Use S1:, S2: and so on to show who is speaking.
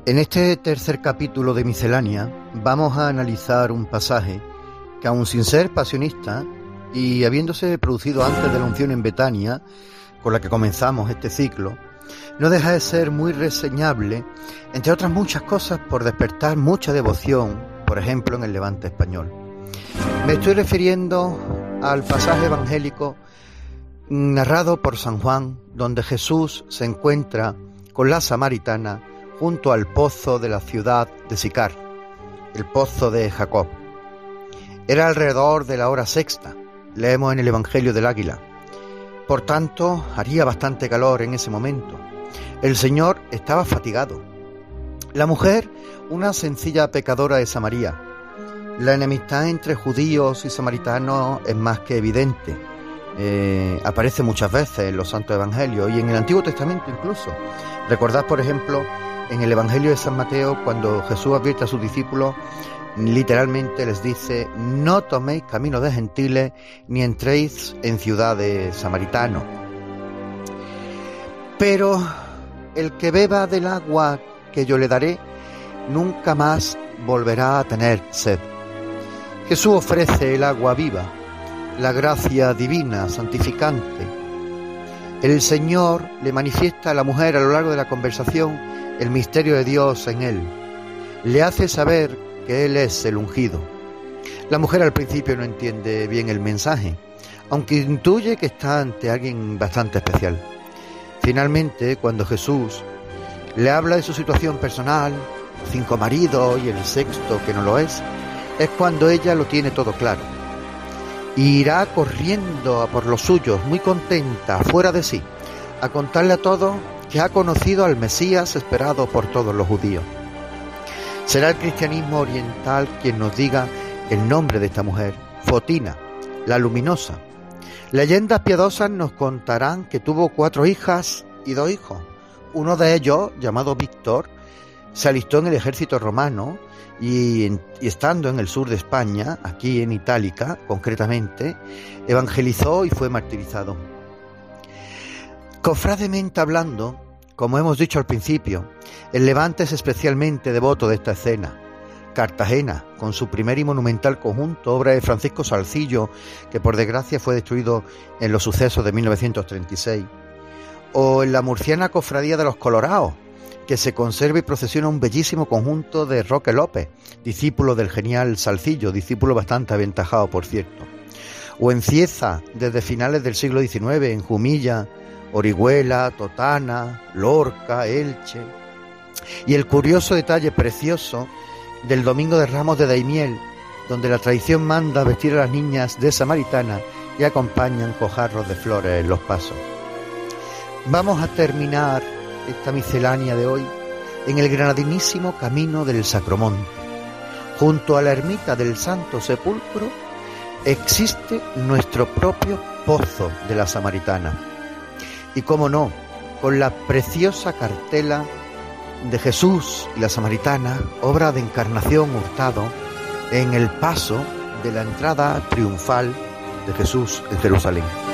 S1: En este tercer capítulo de Miscelánea vamos a analizar un pasaje que, aun sin ser pasionista y habiéndose producido antes de la unción en Betania, con la que comenzamos este ciclo, no deja de ser muy reseñable, entre otras muchas cosas, por despertar mucha devoción, por ejemplo en el Levante español. Me estoy refiriendo al pasaje evangélico narrado por San Juan, donde Jesús se encuentra con la samaritana junto al pozo de la ciudad de Sicar, el pozo de Jacob. Era alrededor de la hora sexta, leemos en el Evangelio del Águila. Por tanto, haría bastante calor en ese momento. El Señor estaba fatigado. La mujer, una sencilla pecadora de Samaria. La enemistad entre judíos y samaritanos es más que evidente. Aparece muchas veces en los Santos Evangelios y en el Antiguo Testamento incluso. Recordad, por ejemplo, en el Evangelio de San Mateo, cuando Jesús advierte a sus discípulos, literalmente les dice: no toméis camino de gentiles, ni entréis en ciudades samaritanos. Pero el que beba del agua que yo le daré, nunca más volverá a tener sed. Jesús ofrece el agua viva, la gracia divina, santificante. El Señor le manifiesta a la mujer a lo largo de la conversación el misterio de Dios en él. Le hace saber que Él es el ungido. La mujer al principio no entiende bien el mensaje, aunque intuye que está ante alguien bastante especial. Finalmente, cuando Jesús le habla de su situación personal, 5 maridos y el sexto que no lo es cuando ella lo tiene todo claro. Y irá corriendo a por los suyos, muy contenta, fuera de sí, a contarle a todos que ha conocido al Mesías esperado por todos los judíos. Será el cristianismo oriental quien nos diga el nombre de esta mujer, Fotina, la luminosa. Leyendas piadosas nos contarán que tuvo 4 hijas y 2 hijos. Uno de ellos, llamado Víctor, se alistó en el ejército romano y estando en el sur de España, aquí en Itálica concretamente, evangelizó y fue martirizado. Cofrademente hablando, como hemos dicho al principio, el Levante es especialmente devoto de esta escena. Cartagena, con su primer y monumental conjunto, obra de Francisco Salcillo, que por desgracia fue destruido en los sucesos de 1936. O en la murciana Cofradía de los Colorados, que se conserva y procesiona un bellísimo conjunto de Roque López, discípulo del genial Salcillo, discípulo bastante aventajado, por cierto. O en Cieza, desde finales del siglo XIX, en Jumilla, Orihuela, Totana, Lorca, Elche. Y el curioso detalle precioso del Domingo de Ramos de Daimiel, donde la tradición manda vestir a las niñas de samaritana y acompañan con jarros de flores en los pasos. Vamos a terminar esta miscelánea de hoy en el granadinísimo camino del Sacromonte. Junto a la ermita del Santo Sepulcro existe nuestro propio pozo de la Samaritana. Y cómo no, con la preciosa cartela de Jesús y la Samaritana, obra de Encarnación Hurtado, en el paso de la entrada triunfal de Jesús en Jerusalén.